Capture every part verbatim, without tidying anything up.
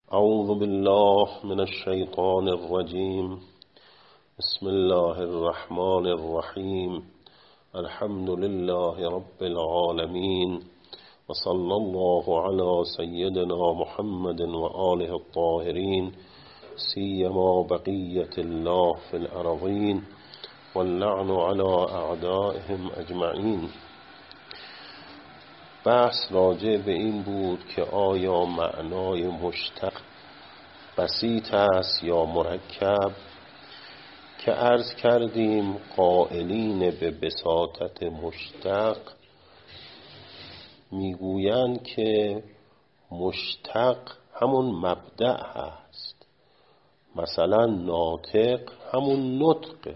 اعوذ بالله من الشیطان الرجیم. بسم الله الرحمن الرحیم. الحمد لله رب العالمین و صلی الله علی سیدنا محمد و آله الطاهرین سیما بقیة الله فی الارضین واللعن علی اعدائهم اجمعین. بحث راجع به این بود که آیا معنای مشتق بسیط است یا مرکب، که عرض کردیم قائلین به بساطت مشتق میگویند که مشتق همون مبدأ هست. مثلا ناطق همون نطقه،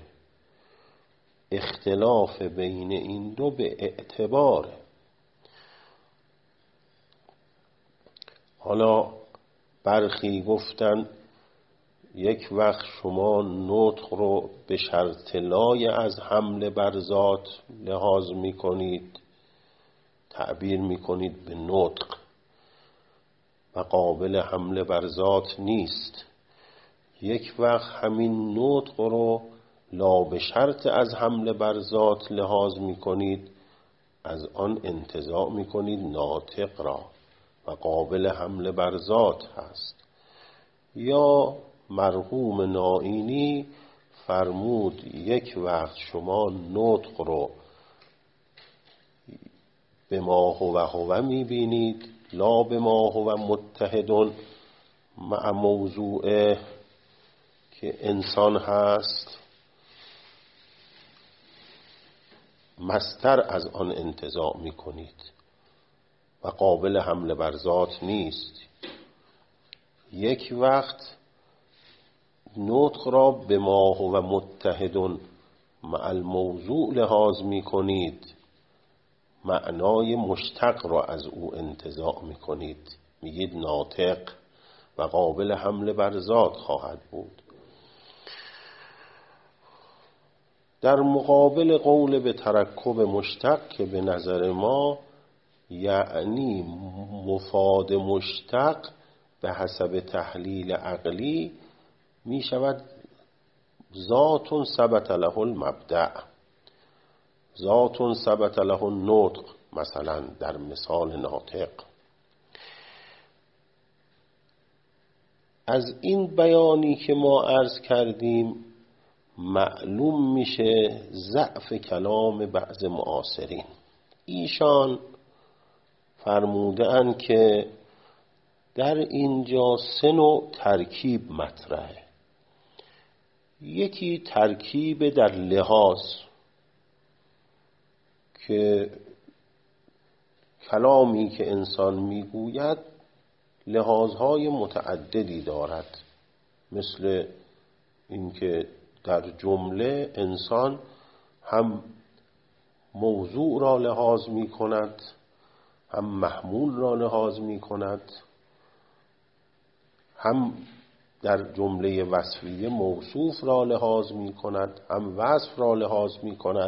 اختلاف بین این دو به اعتباره. حالا برخی گفتن یک وقت شما نطق رو به شرط لای از حمله بر ذات لحاظ میکنید، تعبیر میکنید به نطق و قابل حمله بر ذات نیست. یک وقت همین نطق رو لا به شرط از حمله بر ذات لحاظ میکنید، از آن انتزاع میکنید ناطق را و قابل حمله بر ذات هست. یا مرحوم نائینی فرمود یک وقت شما نطق رو به ما هو هو میبینید، لا به ما هو متحدون مع موضوعه که انسان هست، مصدر از آن انتزاع میکنید و قابل حمله بر ذات نیست. یک وقت نطق را به ما هو متحدون مع الموضوع لحاظ می کنید، معنای مشتق را از او انتزاع می کنید، میگید ناطق و قابل حمله بر ذات خواهد بود. در مقابل قول به ترکب مشتق که به نظر ما یعنی مفاد مشتق به حسب تحلیل عقلی می شود ذات ثبت له المبدأ، ذات ثبت له النطق، مثلا در مثال ناطق. از این بیانی که ما عرض کردیم معلوم میشه ضعف کلام بعض معاصرین. ایشان فرمودند که در اینجا سه نوع ترکیب مطرحه. یکی ترکیب در لحاظ که کلامی که انسان میگوید لحاظهای متعددی دارد، مثل اینکه در جمله انسان هم موضوع را لحاظ می کند، هم محمول را لحاظ می کند، هم در جمله وصفیه موصوف را لحاظ می کند، هم وصف را لحاظ می کند.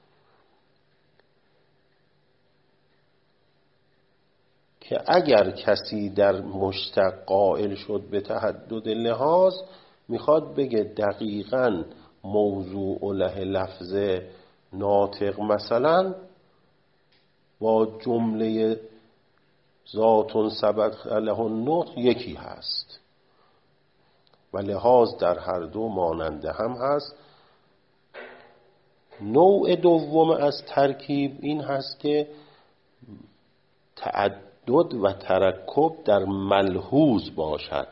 که اگر کسی در مشتق قائل شد به تعدد لحاظ، میخواد بگه دقیقاً موضوع له لفظ ناطق مثلا با جمله ذات ثبت له النطق یکی هست و لحاظ در هر دو ماننده هم هست. نوع دوم از ترکیب این هست که تعدد و ترکب در ملحوظ باشد،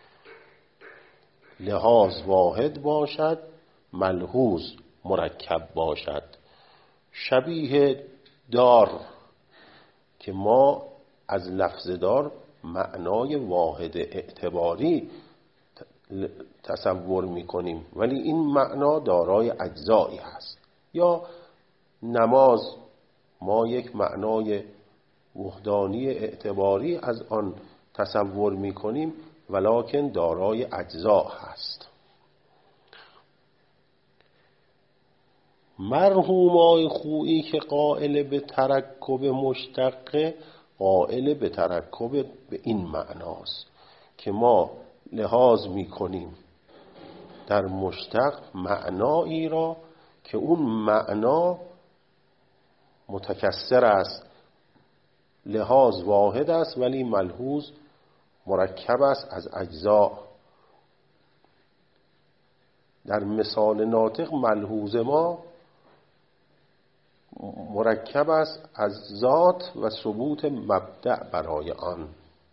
لحاظ واحد باشد، ملحوظ مرکب باشد. شبیه دار که ما از لفظ دار معنای واحد اعتباری تصور میکنیم، ولی این معنا دارای اجزایی هست. یا نماز ما یک معنای وحدانی اعتباری از آن تصور میکنیم، ولکن دارای اجزا هست. مرحوم آقای خویی که قائل به ترکب مشتق، قائل به ترکب به این معناست که ما لحاظ میکنیم در مشتق معنایی را که اون معنا متکثر است، لحاظ واحد است ولی ملحوظ مرکب است از اجزا. در مثال ناطق ملحوظ ما مرکب است از ذات و ثبوت مبدأ برای آن.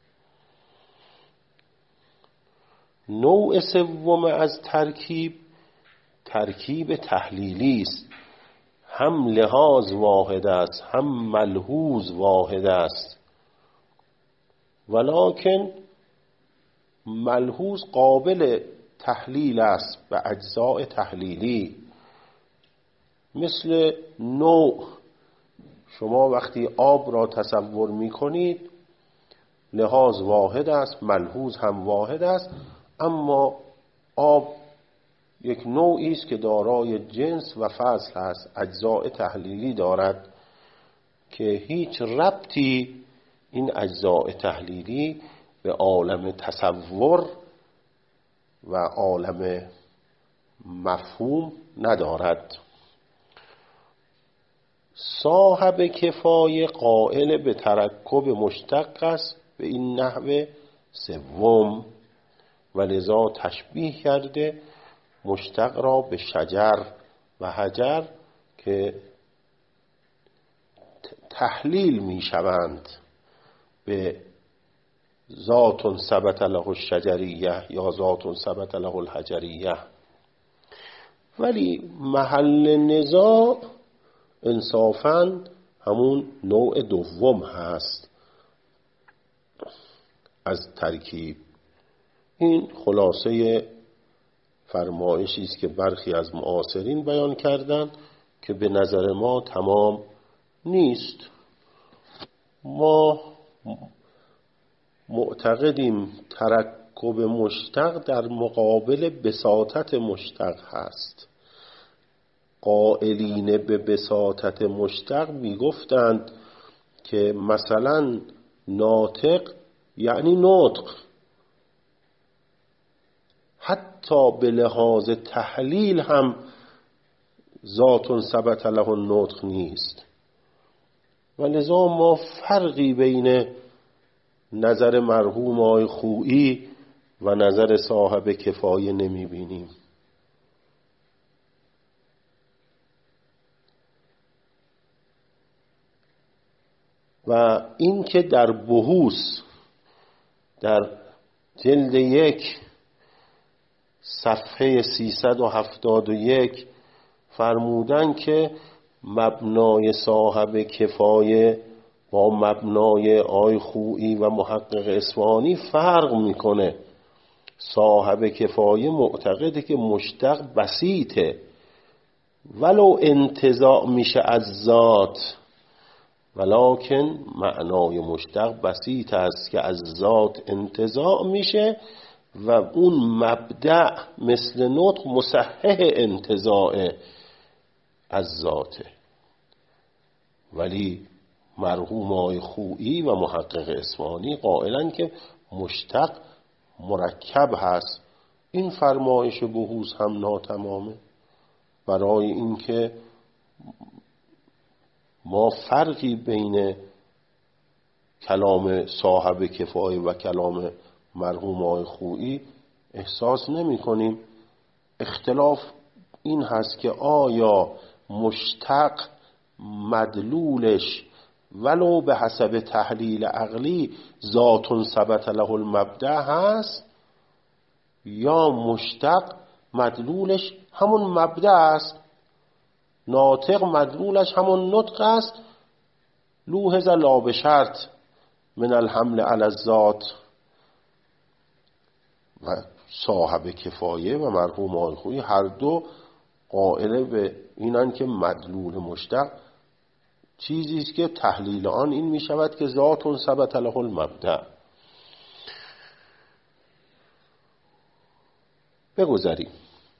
نوع سوم از ترکیب ترکیب تحلیلی است. هم لحاظ واحد است هم ملحوظ واحد است، ولکن ملحوظ قابل تحلیل است به اجزاء تحلیلی. مثل نوع، شما وقتی آب را تصور می کنید لحاظ واحد است، ملحوظ هم واحد است، اما آب یک نوعی است که دارای جنس و فصل است، اجزاء تحلیلی دارد که هیچ ربطی این اجزاء تحلیلی به عالم تصور و عالم مفهوم ندارد. صاحب کفایه قائل به ترکب مشتق است به این نحو سوم و لذا تشبیه کرده مشتق را به شجر و حجر که تحلیل می شوند به ذات ثبت له الشجریه یا ذات ثبت له الحجریه. ولی محل نزاع انصافاً همون نوع دوم هست از ترکیب. این خلاصه فرمایشی است که برخی از معاصرین بیان کردند که به نظر ما تمام نیست. ما معتقدیم ترکب مشتق در مقابل بساطت مشتق هست. قائلین به بساطت مشتق می گفتند که مثلا ناطق یعنی نطق، حتی به لحاظ تحلیل هم ذات ثبت له النطق نیست. و لذا ما فرقی بین نظر مرحوم آقای خویی و نظر صاحب کفایه نمی بینیم. و این که در بحوث در جلد یک صفحه سیصد و هفتاد و یک فرمودن که مبنای صاحب کفایه با مبنای آقای خویی و محقق اصفهانی فرق میکنه. صاحب کفایه معتقده که مشتق بسیطه ولو انتزاع میشه از ذات، ولکن معنای مشتق بسیط است که از ذات انتزاع میشه و اون مبدأ مثل نطق مصحح انتزاع از ذاته. ولی مرحوم آقای خویی و محقق اصفهانی قائلن که مشتق مرکب هست. این فرمایش بحوث هم ناتمامه، برای اینکه ما فرقی بین کلام صاحب کفایه و کلام مرحوم آقای خویی احساس نمی کنیم. اختلاف این هست که آیا مشتق مدلولش ولو به حسب تحلیل عقلی ذات ثبت له المبدأ هست یا مشتق مدلولش همون مبدأ است. ناطق مدلولش همون نطق است. لوحظ لا بشرط من الحمل علی الذات. و صاحب کفایه و مرحوم آقای خویی هر دو قائل به اینن که مدلول مشتق چیزی است که تحلیل آن این می شود که ذات ثبت له المبدأ. بگذاریم.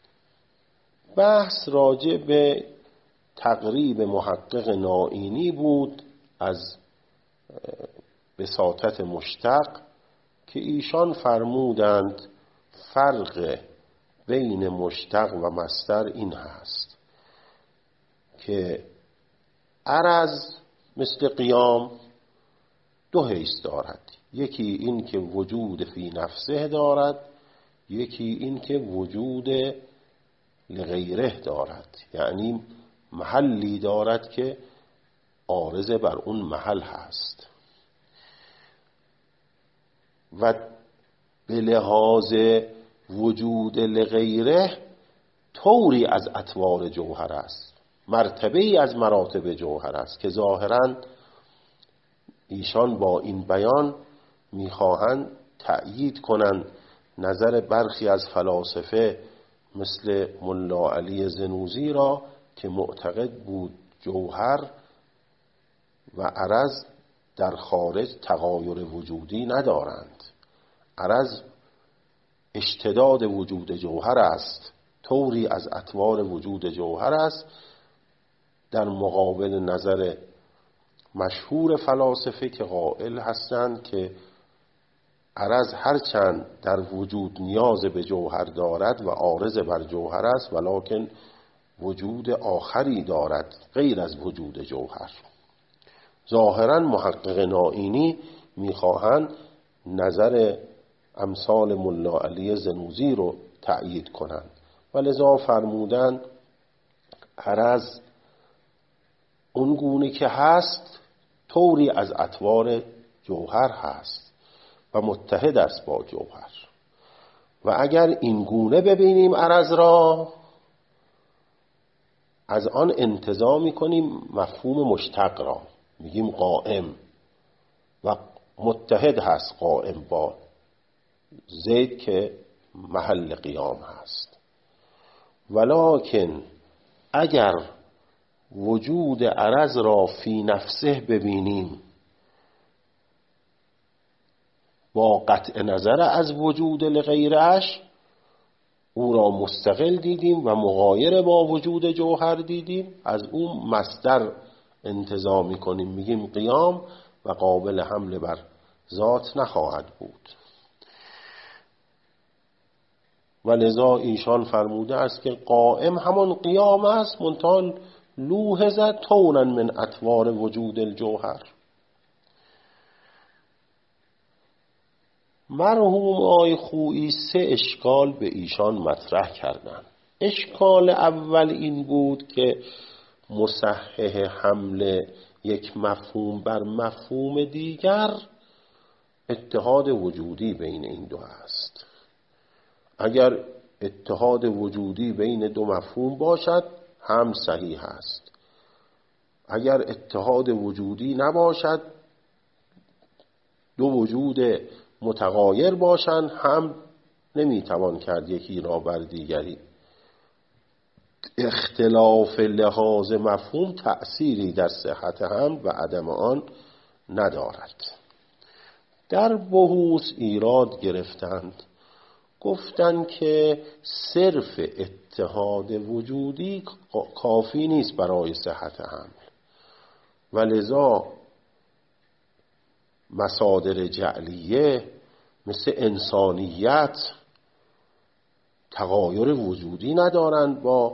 بحث راجع به تقریب محقق نائینی بود از بساطت مشتق که ایشان فرمودند فرق بین مشتق و مصدر این هست که عرض مثل قیام دو حیث دارد، یکی این که وجود فی نفسه دارد، یکی این که وجود لغیره دارد، یعنی محلی دارد که عارض بر اون محل هست و به لحاظ وجود لغیره طوری از اطوار جوهر است، مرتبه ای از مراتب جوهر است که ظاهراً ایشان با این بیان میخواهند تأیید کنند نظر برخی از فلاسفه مثل ملا علی زنوزی را که معتقد بود جوهر و عرض در خارج تغایر وجودی ندارند، عرض اشتداد وجود جوهر است، طوری از اطوار وجود جوهر است، در مقابل نظر مشهور فلاسفه که قائل هستند که عرض هرچند در وجود نیاز به جوهر دارد و عارض بر جوهر است ولکن وجود آخری دارد غیر از وجود جوهر. ظاهرا محقق نائینی میخواهند نظر امثال ملا علی زنوزی رو تأیید کنند و لذا فرمودند عرض اون گونه که هست طوری از اطوار جوهر هست و متحد است با جوهر و اگر این گونه ببینیم عرض را از آن انتزاع می‌کنیم مفهوم مشتق را، میگیم قائم و متحد هست قائم با زید که محل قیام هست. ولکن اگر وجود عرض را فی نفسه ببینیم با قطع نظر از وجود لغیرش او را مستقل دیدیم و مغایر با وجود جوهر دیدیم، از او مصدر انتزاع می‌کنیم میگیم قیام و قابل حمل بر ذات نخواهد بود. و لذا ایشان فرموده است که قائم همون قیام است منتها لوحظه تونا من اطوار وجود الجوهر. مرحوم آقای خویی سه اشکال به ایشان مطرح کردند. اشکال اول این بود که مصحح حمل یک مفهوم بر مفهوم دیگر اتحاد وجودی بین این دو است. اگر اتحاد وجودی بین دو مفهوم باشد هم صحیح است، اگر اتحاد وجودی نباشد دو وجود متغایر باشند هم نمیتوان کرد یکی را بر دیگری. اختلاف لحاظ مفهوم تأثیری در صحت هم و عدم آن ندارد. در بحوث ایراد گرفتند، گفتند که صرف اتحاد وجودی کافی نیست برای صحت حمل و لذا مصادر جعلیه مثل انسانیت تغایر وجودی ندارند با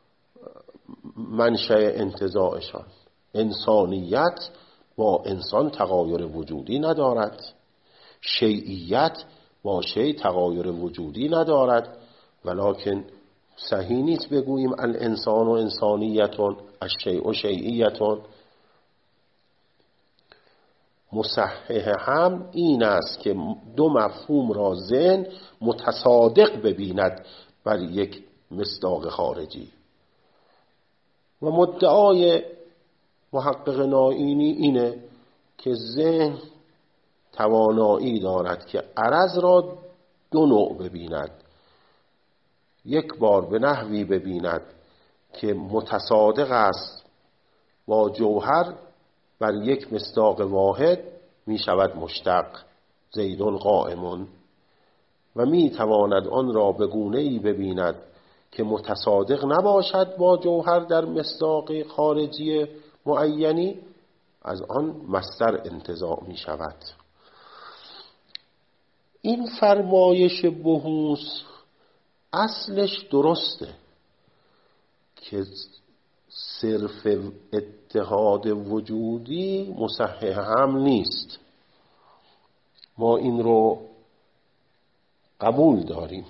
منشأ انتزاعشان. انسانیت با انسان تغایر وجودی ندارد، شیعیت با شیء تغایر وجودی ندارد، ولکن صحیح نیست بگوییم الانسان و انسانیتون الشیء و شیعیتون. مصحح هم این است که دو مفهوم را ذهن متصادق ببیند بر یک مصداق خارجی و مدعای محقق نائینی اینه که ذهن توانایی دارد که عرض را دو نوع ببیند، یک بار به نحوی ببیند که متصادق است با جوهر بر یک مصداق واحد می شود مشتق زیدون قائمون، و می تواند آن را به گونه‌ای ببیند که متصادق نباشد با جوهر در مصداق خارجی معینی، از آن مصدر انتزاع می شود. این فرمایش بهوس اصلش درسته که صرف اتحاد وجودی مصحح هم نیست، ما این رو قبول داریم،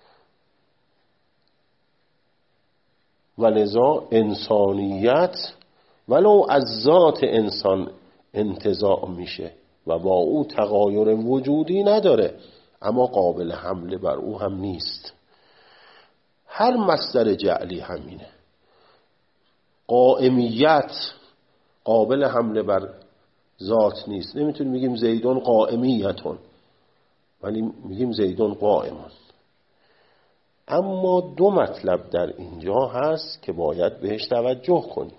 ولذا انسانیت ولو از ذات انسان انتزاع میشه و با او تغایر وجودی نداره، اما قابل حمله بر او هم نیست. هر مصدر جعلی همینه. قائمیت قابل حمله بر ذات نیست، نمیتونیم بگیم زیدون قائمیتون، ولی میگیم زیدون قائمون. اما دو مطلب در اینجا هست که باید بهش توجه کنیم.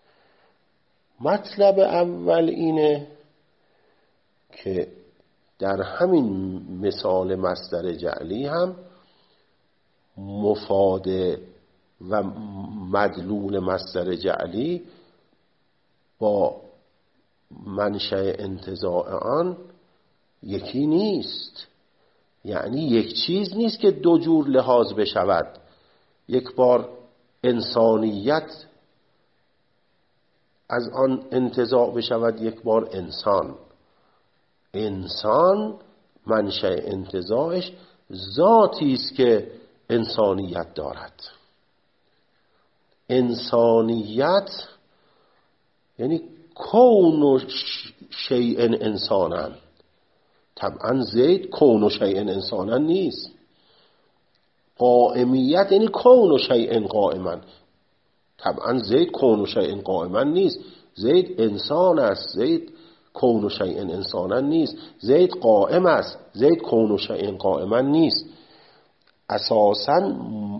مطلب اول اینه که در همین مثال مصدر جعلی هم مفاد و مدلول مصدر جعلی با منشأ انتزاع آن یکی نیست، یعنی یک چیز نیست که دو جور لحاظ بشود. یک بار انسانیت از آن انتزاع بشود، یک بار انسان. انسان منشأ انتزاعش ذاتی است که انسانیت دارد. انسانیت یعنی کون و شیء انسانن. طبعا زید کون و شیء انسانن نیست. قائمیت یعنی کون و شیء قائما. طبعا زید کون و شیء قائما نیست. زید انسان است، زید کون و شیء انسانن نیست. زید قائم است، زید کون و شیء قائما نیست. اساساً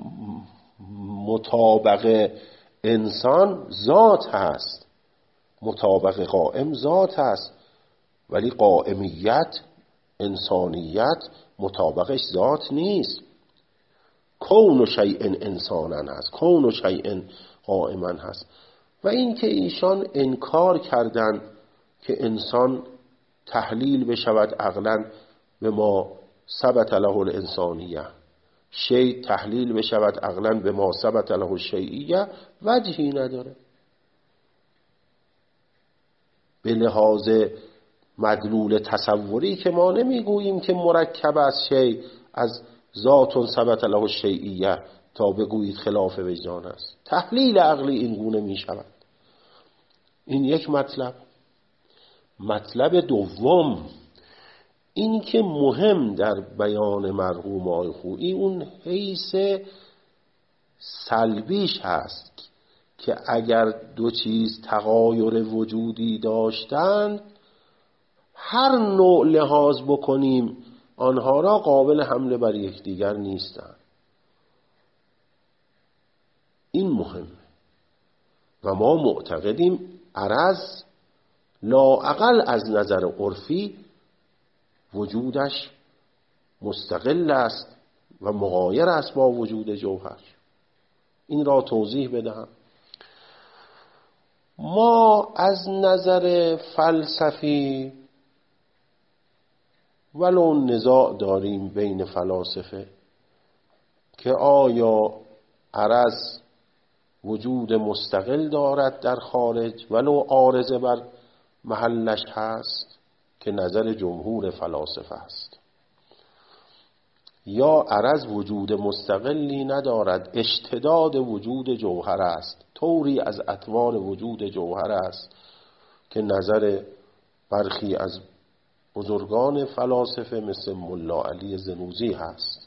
مطابق انسان ذات هست، مطابق قائم ذات هست، ولی قائمیت انسانیت مطابقش ذات نیست. کون و شیء انسانن هست، کون و شیء قائما هست. و این که ایشان انکار کردند که انسان تحلیل بشود عقلاً به ما ثبت له الانسانیه، شیء تحلیل بشود عقلاً به ما ثبت له الشیئیه، وجهی نداره. به لحاظ مدلول تصوری که ما نمیگوییم که مرکب از شیء از ذات ثبت له الشیئیه تا بگویید خلاف وجدان است. تحلیل عقلی این گونه می شود. این یک مطلب. مطلب دوم این که مهم در بیان مرحوم آقای خویی اون حیث سلبیش هست که اگر دو چیز تغایر وجودی داشتند، هر نوع لحاظ بکنیم آنها را قابل حمله بر یکدیگر نیستند. این مهمه و ما معتقدیم عرض لااقل از نظر عرفی وجودش مستقل است و مغایر است با وجود جوهر. این را توضیح بدهم. ما از نظر فلسفی ولو نزاع داریم بین فلاسفه که آیا عرض وجود مستقل دارد در خارج ولو عارضه بر محلش هست، که نظر جمهور فلاسفه است، یا عرض وجود مستقلی ندارد، اشتداد وجود جوهر است، طوری از اطوار وجود جوهر است که نظر برخی از بزرگان فلاسفه مثل ملا علی زنوزی هست.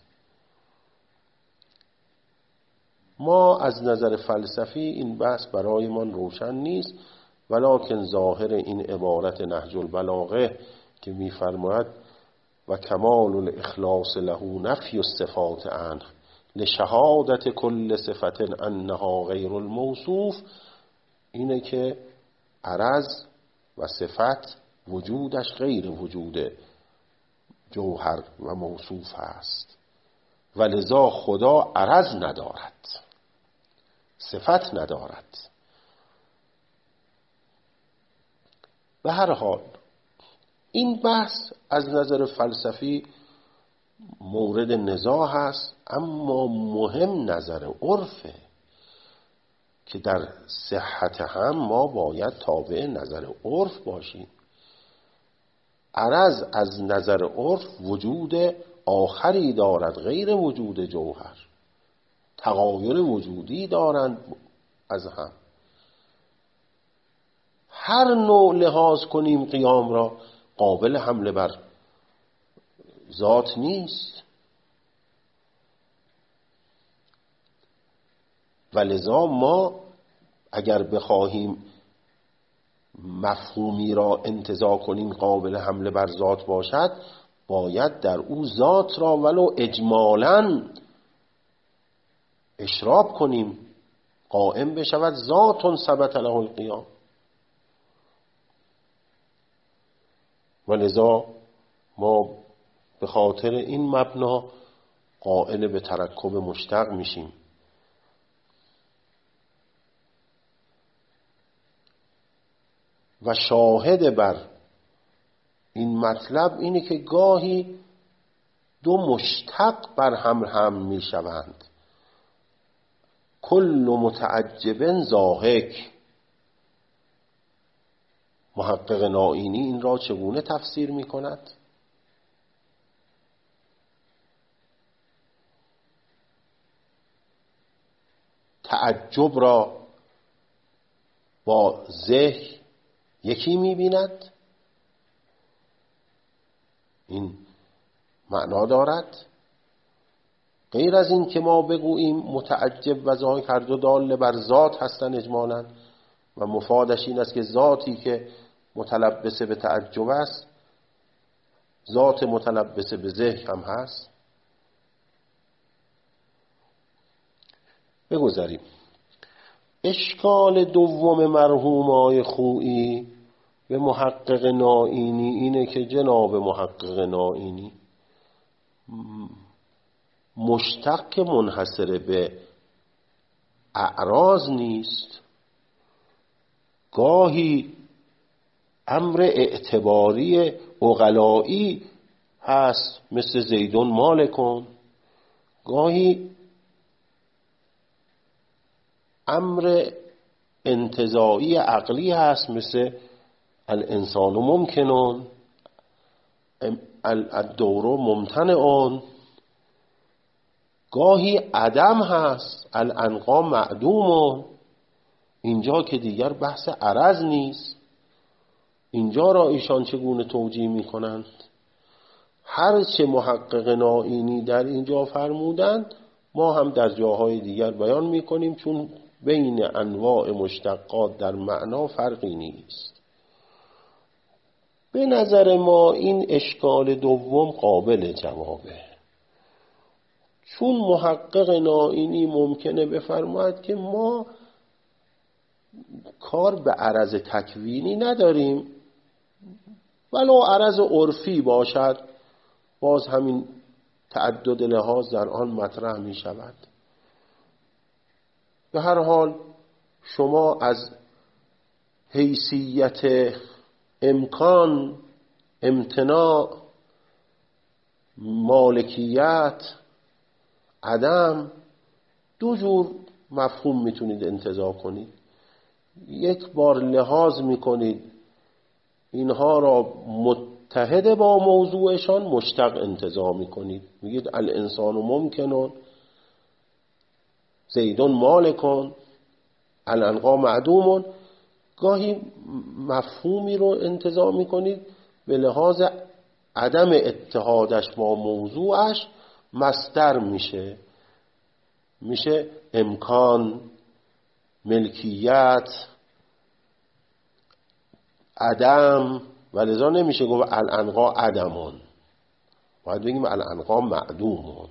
ما از نظر فلسفی این بحث برای من روشن نیست، ولکن ظاهر این عبارت نهج البلاغه که می‌فرماید و کمال الاخلاص له نفی الصفات عنه لشهادت کل صفت انها غیر الموصوف، اینه که عرض و صفت وجودش غیر وجود جوهر و موصوف هست، ولذا خدا عرض ندارد، صفت ندارد. به هر حال این بحث از نظر فلسفی مورد نزاع هست، اما مهم نظر عرفه که در صحت هم ما باید تابع نظر عرف باشیم. عرض از نظر عرف وجود آخری دارد غیر وجود جوهر، تغایر وجودی دارند از هم. هر نوع لحاظ کنیم قیام را قابل حمله بر ذات نیست، ولذا ما اگر بخواهیم مفهومی را انتزاع کنیم قابل حمله بر ذات باشد، باید در او ذات را ولو اجمالاً اشراب کنیم، قائم بشود ذات ثبت له القیام. ولذا ما به خاطر این مبنا قائل به ترکب مشتق میشیم. و شاهد بر این مطلب اینه که گاهی دو مشتق بر هم هم میشوند. کل متعجب ضاحک. محقق نائینی این را چگونه تفسیر می کند؟ تعجب را با ذهن یکی می بیند؟ این معنا دارد؟ غیر از این که ما بگوییم متعجب و ضاحک هر دو دال بر ذات هستند اجمالاً و مفادش این است که ذاتی که متلبس به تعجب است ذات متلبس به ذهن هم هست. بگذاریم. اشکال دوم مرحوم آقای خویی به محقق نائینی اینه که جناب محقق نائینی مشتق منحصر به اعراض نیست، گاهی امر اعتباری عقلایی هست مثل زیدون مالکون، گاهی امر انتزاعی عقلی هست مثل الانسان ممکنون الدور ممتنعون، گاهی عدم هست الانقا معدومون. اینجا که دیگر بحث عرض نیست، اینجا را ایشان چگونه توجیه می کنند؟ هر چه محقق نائینی در اینجا فرمودند ما هم در جاهای دیگر بیان می کنیم، چون بین انواع مشتقات در معنا فرقی نیست. به نظر ما این اشکال دوم قابل جوابه، چون محقق نائینی ممکنه بفرماید که ما کار به عرض تکوینی نداریم، ولو عرض عرفی باشد باز همین تعدد لحاظ در آن مطرح می شود. به هر حال شما از حیثیت امکان، امتناع، مالکیت، عدم دو جور مفهوم میتونید انتزاع کنید. یک بار لحاظ میکنید اینها را متحد با موضوعشان مشتق انتزاع میکنید، میگید الانسان ممکنون زیدون مالکون الانقا معدومون. گاهی مفهومی رو انتزاع میکنید به لحاظ عدم اتحادش با موضوعش مصدر میشه، میشه امکان، ملکیت، عدم. ولذا نمیشه گفت الانقا عدمون، باید بگیم الانقا معدومون.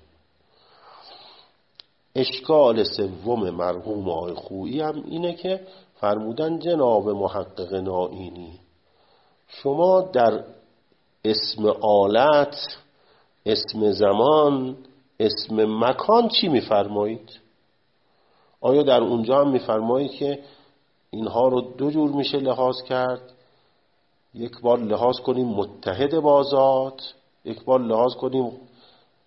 اشکال سوم مرحوم آقای خویی هم اینه که فرمودن جناب محقق نائینی شما در اسم آلت، اسم زمان، اسم مکان چی میفرمایید؟ آیا در اونجا هم میفرمایید که اینها رو دو جور میشه لحاظ کرد؟ یک بار لحاظ کنیم متحد با ذات، یک بار لحاظ کنیم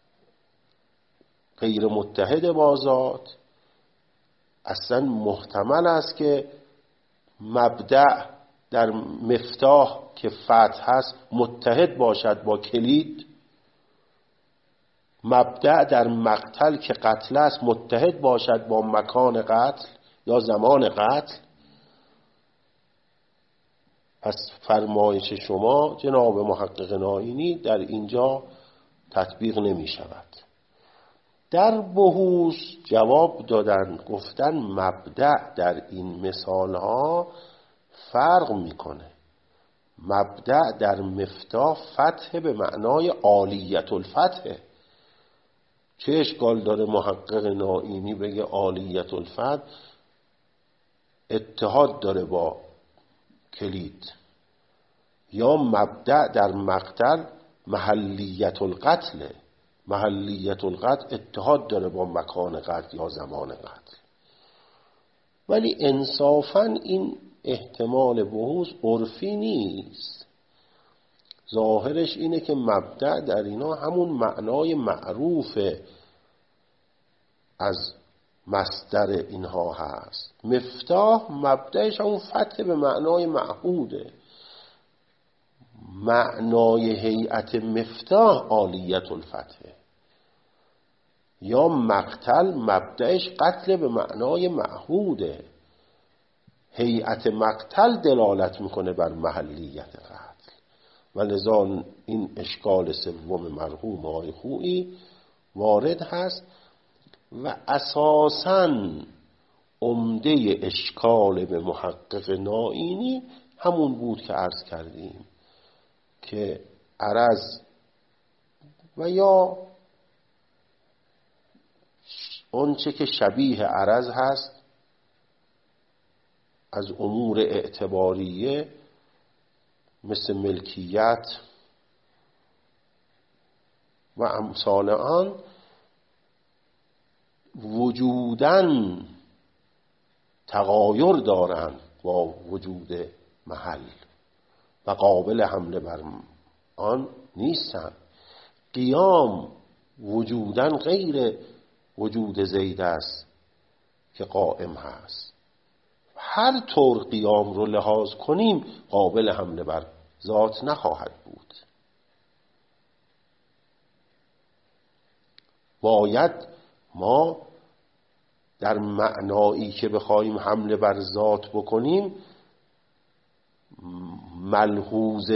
غیر متحد با ذات، اصلا محتمل است که مبدأ در مفتاح که فتح هست متحد باشد با کلید، مبدأ در مقتل که قتل است متحد باشد با مکان قتل یا زمان قتل. پس فرمایش شما جناب محقق نائینی در اینجا تطبیق نمی شود. در بحوث جواب دادن، گفتن مبدأ در این مثال ها فرق میکنه. مبدأ در مفتاح فتح به معنای عالیت الفتح. چه اشکال داره محقق نائینی بگه عالیت الفتح اتحاد داره با کلید، یا مبدأ در مقتل محلیت القتل، محلیت القتل اتحاد داره با مکان قتل یا زمان قتل. ولی انصافاً این احتمال بحوث عرفی نیست. ظاهرش اینه که مبدأ در اینا همون معنای معروف از مصدر اینها هست. مفتاح مبدأش همون فتح به معنای معهوده. معنای هیئت مفتاح عالیت الفتح، یا مقتل مبدأش قتل به معنای معهوده. هیئت مقتل دلالت میکنه بر محلیت قتل و لذا این اشکال سوم مرحوم آقای خویی وارد هست و اساساً عمده اشکال به محقق نائینی همون بود که عرض کردیم که عرض و یا آنچه که شبیه عرض هست از امور اعتباریه مثل ملکیت و امثال آن وجوداً تغایر دارند با وجود محل و قابل حمله بر آن نیستند. قیام وجوداً غیر وجود زید است که قائم هست. هر طور قیام رو لحاظ کنیم قابل حمله بر ذات نخواهد بود. باید ما در معنایی که بخوایم حمله بر ذات بکنیم ملحوظ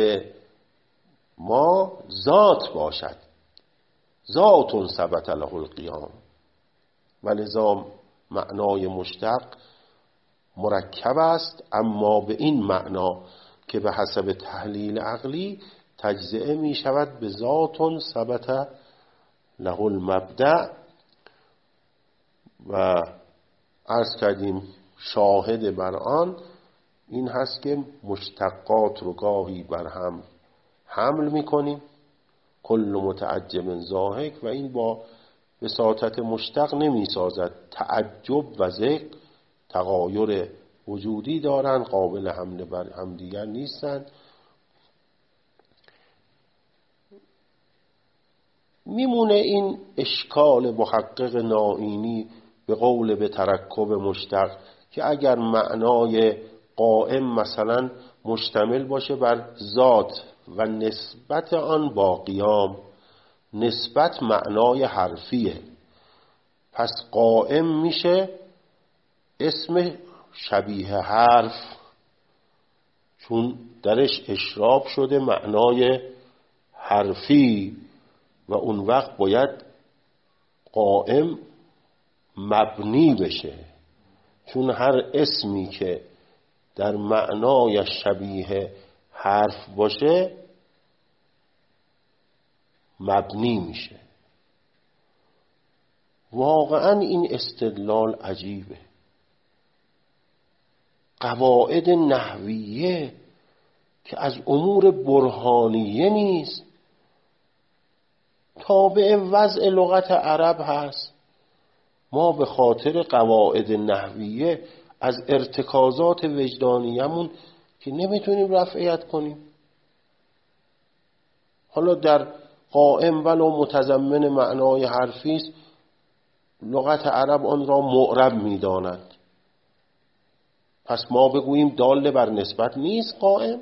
ما ذات باشد، ذات ثبت له القیام. ولذا معنای مشتق مرکب است، اما به این معنا که به حسب تحلیل عقلی تجزئه می شود به ذات ثبت له المبدأ. و عرض کردیم شاهد بر آن این هست که مشتقات رو گاهی بر هم حمل می کنیم، کل متعجب ضاحک، و این با بساطت مشتق نمی سازد. تعجب و ضحک تغایر وجودی دارند، قابل حمله بر هم دیگر نیستند. میمونه این اشکال محقق نائینی به قول به ترکب مشتق که اگر معنای قائم مثلا مشتمل باشه بر ذات و نسبت آن با قیام، نسبت معنای حرفیه، پس قائم میشه اسم شبیه حرف چون درش اشراف شده معنای حرفی، و اون وقت باید قائم مبنی بشه، چون هر اسمی که در معنای شبیه حرف باشه مبنی میشه. واقعا این استدلال عجیبه. قواعد نحویه که از امور برهانیه نیست، تابع وضع لغت عرب هست. ما به خاطر قواعد نحویه از ارتکازات وجدانیمون که نمیتونیم رفعیت کنیم. حالا در قائم ولو متضمن معنای حرفی است، لغت عرب آن را معرب می‌داند. پس ما بگوییم دال بر نسبت نیست قائم؟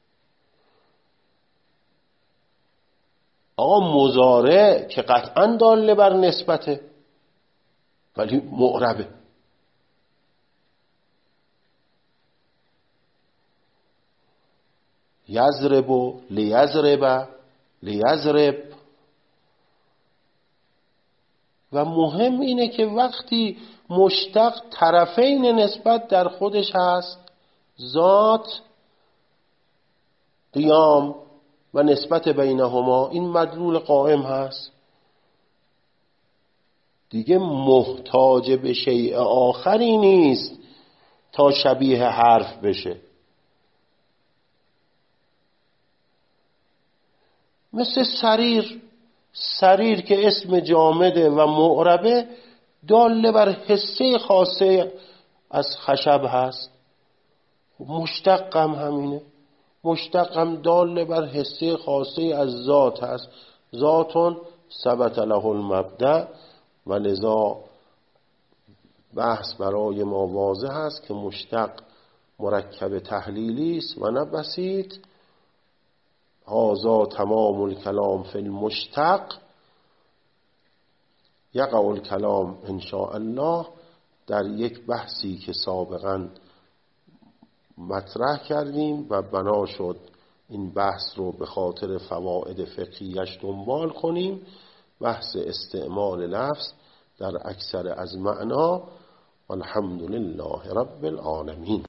آقا مضارع که قطعا دال بر نسبته ولی معربه. یضرب و لیضرب لیضرب. و مهم اینه که وقتی مشتق طرفین نسبت در خودش هست، ذات، قیام و نسبت بینهما، این مدلول قائم هست دیگه، محتاج به شیء آخری نیست تا شبیه حرف بشه. مثل سریر، سریر که اسم جامده و معربه، دال بر حصه خاصه از خشب هست. مشتق هم همینه، مشتق هم دال بر حصه خاصه از ذات هست. ذاتون ثبت له المبدأ، و لذا بحث برای ما واضح است که مشتق مرکب تحلیلی است و نه بسیط. هذا تمام الکلام فی المشتق. یقع الکلام ان شاء الله در یک بحثی که سابقا مطرح کردیم و بنا شد این بحث رو به خاطر فواید فقهیش دنبال کنیم، بحث استعمال لفظ در اکثر از معنا. والحمد لله رب العالمین.